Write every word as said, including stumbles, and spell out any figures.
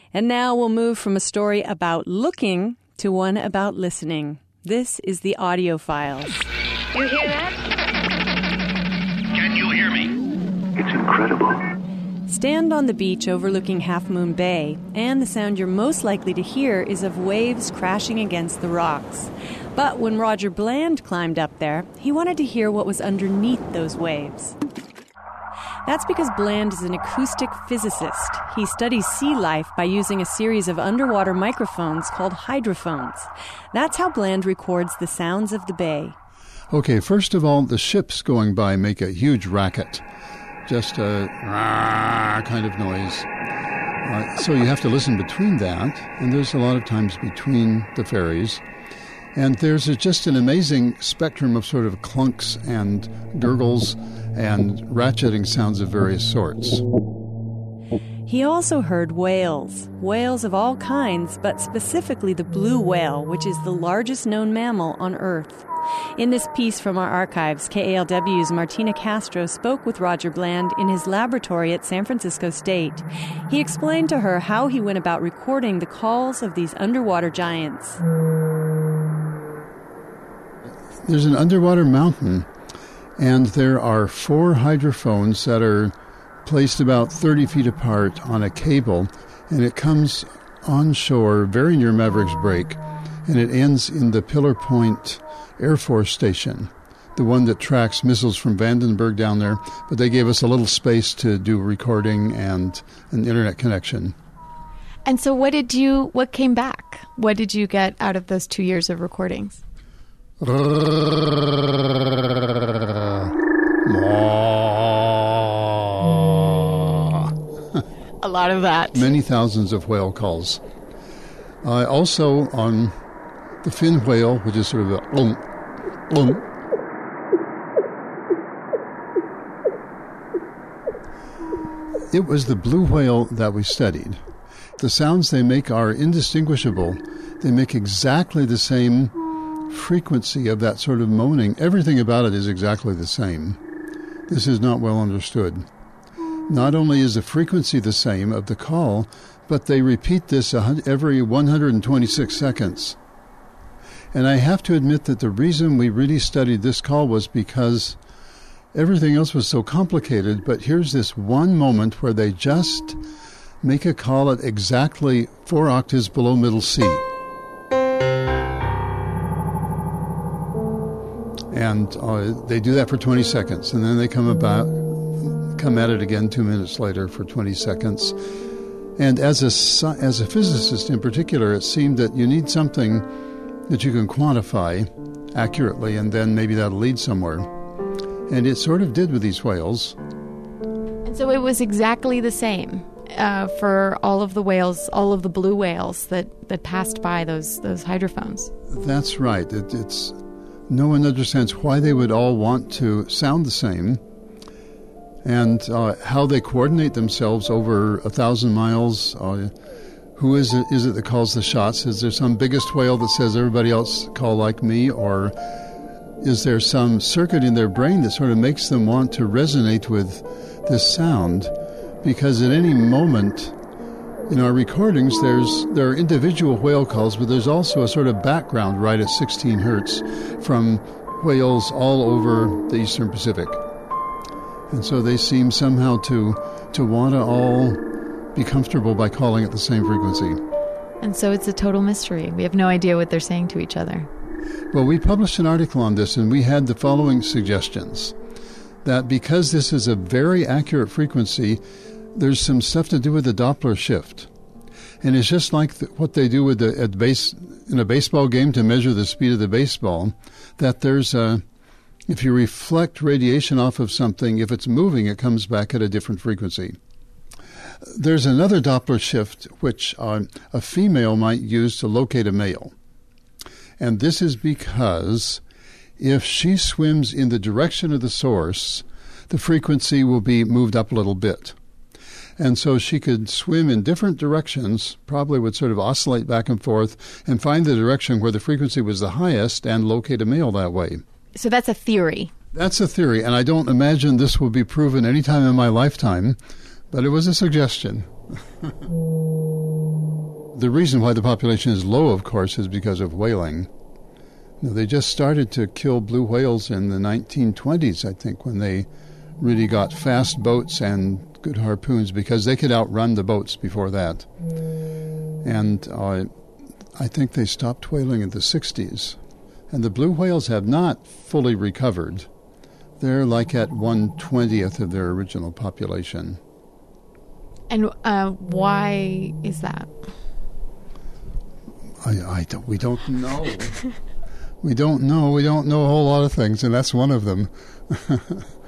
And now we'll move from a story about looking to one about listening. This is the Audio Files. You hear that? Can you hear me? It's incredible. Stand on the beach overlooking Half Moon Bay, and the sound you're most likely to hear is of waves crashing against the rocks. But when Roger Bland climbed up there, he wanted to hear what was underneath those waves. That's because Bland is an acoustic physicist. He studies sea life by using a series of underwater microphones called hydrophones. That's how Bland records the sounds of the bay. Okay, first of all, the ships going by make a huge racket. Just a rah kind of noise. Uh, so you have to listen between that, and there's a lot of times between the ferries. And there's a, just an amazing spectrum of sort of clunks and gurgles and ratcheting sounds of various sorts. He also heard whales, whales of all kinds, but specifically the blue whale, which is the largest known mammal on Earth. In this piece from our archives, K A L W's Martina Castro spoke with Roger Bland in his laboratory at San Francisco State. He explained to her how he went about recording the calls of these underwater giants. There's an underwater mountain, and there are four hydrophones that are placed about thirty feet apart on a cable, and it comes onshore very near Mavericks Break, and it ends in the Pillar Point Air Force Station, the one that tracks missiles from Vandenberg down there, but they gave us a little space to do recording and an internet connection. And so what did you, what came back? What did you get out of those two years of recordings? A lot of that. Many thousands of whale calls. Uh, also on the fin whale, which is sort of a um, um. It was the blue whale that we studied. The sounds they make are indistinguishable. They make exactly the same frequency of that sort of moaning. Everything about it is exactly the same. This is not well understood. Not only is the frequency the same of the call, but they repeat this every one hundred twenty-six seconds. And I have to admit that the reason we really studied this call was because everything else was so complicated, but here's this one moment where they just make a call at exactly four octaves below middle C. And uh, they do that for twenty seconds, and then they come about, come at it again two minutes later for twenty seconds. And as a, as a physicist in particular, it seemed that you need something that you can quantify accurately, and then maybe that'll lead somewhere. And it sort of did with these whales. And so it was exactly the same uh, for all of the whales, all of the blue whales that, that passed by those those hydrophones. That's right. It, it's no one understands why they would all want to sound the same, and uh, how they coordinate themselves over a thousand miles. Uh, who is it, is it that calls the shots? Is there some biggest whale that says everybody else call like me, or is there some circuit in their brain that sort of makes them want to resonate with this sound? Because at any moment in our recordings, there's there are individual whale calls, but there's also a sort of background right at sixteen hertz from whales all over the Eastern Pacific. And so they seem somehow to to want to all be comfortable by calling at the same frequency. And so it's a total mystery. We have no idea what they're saying to each other. Well, we published an article on this, and we had the following suggestions. That because this is a very accurate frequency, there's some stuff to do with the Doppler shift. And it's just like the, what they do with the at base in a baseball game to measure the speed of the baseball, that there's a, if you reflect radiation off of something, if it's moving, it comes back at a different frequency. There's another Doppler shift which uh, a female might use to locate a male. And this is because if she swims in the direction of the source, the frequency will be moved up a little bit. And so she could swim in different directions, probably would sort of oscillate back and forth, and find the direction where the frequency was the highest and locate a male that way. So that's a theory. That's a theory, and I don't imagine this will be proven any time in my lifetime, but it was a suggestion. the reason why the population is low, of course, is because of whaling. Now, they just started to kill blue whales in the nineteen twenties, I think, when they really got fast boats and good harpoons, because they could outrun the boats before that. And uh, I think they stopped whaling in the sixties. And the blue whales have not fully recovered. They're like at one twentieth of their original population. And uh, why is that? I, I don't, we don't know. we don't know. We don't know a whole lot of things, and that's one of them.